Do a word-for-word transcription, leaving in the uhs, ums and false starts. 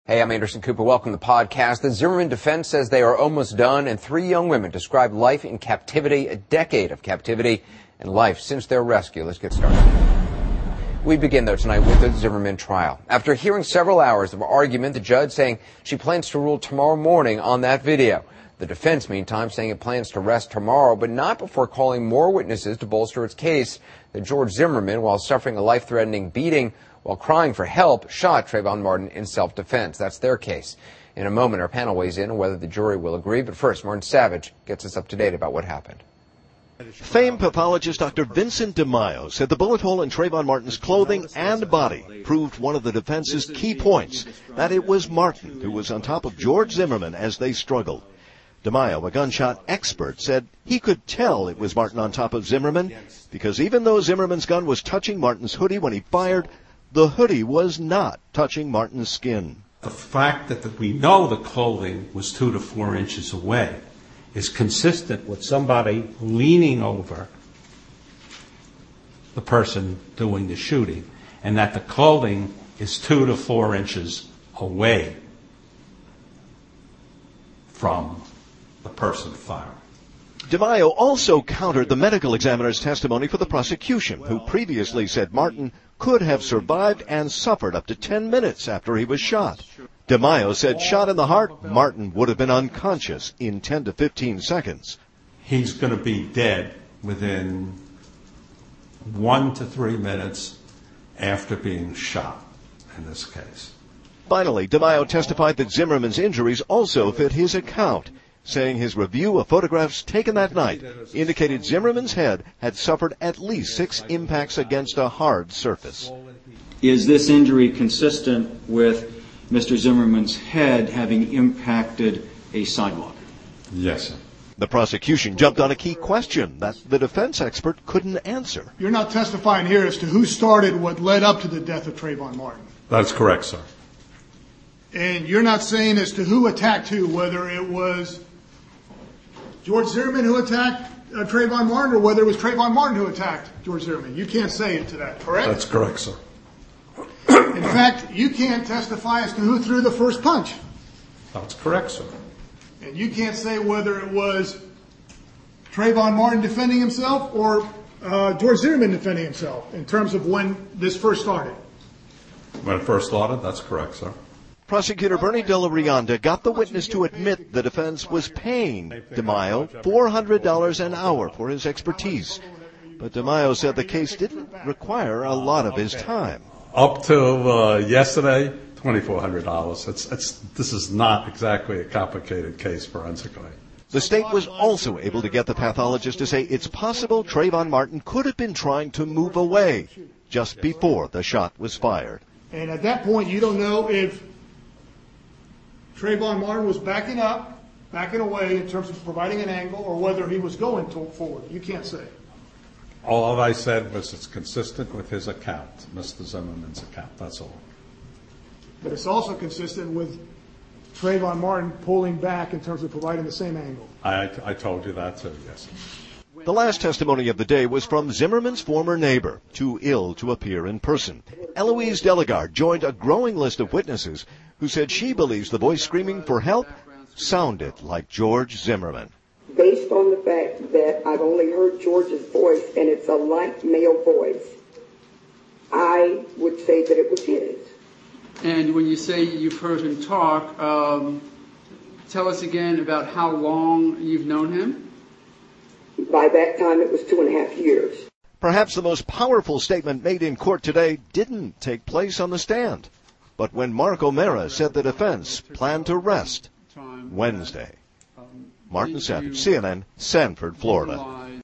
Hey, I'm Anderson Cooper. Welcome to the podcast. The Zimmerman defense says they are almost done, and three young women describe life in captivity, a decade of captivity, and life since their rescue. Let's get started. We begin, though, tonight with the Zimmerman trial. After hearing several hours of argument, the judge saying she plans to rule tomorrow morning on that video. The defense, meantime, saying it plans to rest tomorrow, but not before calling more witnesses to bolster its case that George Zimmerman, while suffering a life-threatening beating, while crying for help, shot Trayvon Martin in self-defense. That's their case. In a moment, our panel weighs in on whether the jury will agree. But first, Martin Savage gets us up to date about what happened. Famed pathologist Doctor Vincent DiMaio said the bullet hole in Trayvon Martin's clothing and body proved one of the defense's key points, that it was Martin who was on top of George Zimmerman as they struggled. DiMaio, a gunshot expert, said he could tell it was Martin on top of Zimmerman because even though Zimmerman's gun was touching Martin's hoodie when he fired, the hoodie was not touching Martin's skin. The fact that the, we know the clothing was two to four inches away is consistent with somebody leaning over the person doing the shooting, and that the clothing is two to four inches away from the person firing. DiMaio also countered the medical examiner's testimony for the prosecution, who previously said Martin could have survived and suffered up to ten minutes after he was shot. DiMaio said shot in the heart, Martin would have been unconscious in ten to fifteen seconds. He's going to be dead within one to three minutes after being shot in this case. Finally, DiMaio testified that Zimmerman's injuries also fit his account, saying his review of photographs taken that night indicated Zimmerman's head had suffered at least six impacts against a hard surface. Is this injury consistent with Mister Zimmerman's head having impacted a sidewalk? Yes, sir. The prosecution jumped on a key question that the defense expert couldn't answer. You're not testifying here as to who started what led up to the death of Trayvon Martin. That's correct, sir. And you're not saying as to who attacked who, whether it was George Zimmerman who attacked uh, Trayvon Martin or whether it was Trayvon Martin who attacked George Zimmerman. You can't say it to that, correct? That's correct, sir. In fact, you can't testify as to who threw the first punch. That's correct, sir. And you can't say whether it was Trayvon Martin defending himself or uh, George Zimmerman defending himself in terms of when this first started. When it first started, that's correct, sir. Prosecutor Bernie De La Rianda got the witness to admit the defense was paying DiMaio four hundred dollars an hour for his expertise. But DiMaio said the case didn't require a lot of his time. Up to uh, yesterday, twenty-four hundred dollars. It's, it's, this is not exactly a complicated case forensically. The state was also able to get the pathologist to say it's possible Trayvon Martin could have been trying to move away just before the shot was fired. And at that point, you don't know if Trayvon Martin was backing up, backing away in terms of providing an angle, or whether he was going to forward. You can't say. All I said was it's consistent with his account, Mister Zimmerman's account, that's all. But it's also consistent with Trayvon Martin pulling back in terms of providing the same angle. I, I told you that too, yes. The last testimony of the day was from Zimmerman's former neighbor, too ill to appear in person. Eloise Delegard joined a growing list of witnesses who said she believes the voice screaming for help sounded like George Zimmerman. Based on the fact that I've only heard George's voice and it's a light male voice, I would say that it was his. And when you say you've heard him talk, um, tell us again about how long you've known him. By that time, it was two and a half years. Perhaps the most powerful statement made in court today didn't take place on the stand, but when Mark O'Mara said the defense planned to rest Wednesday. Martin Savage, C N N, Sanford, Florida.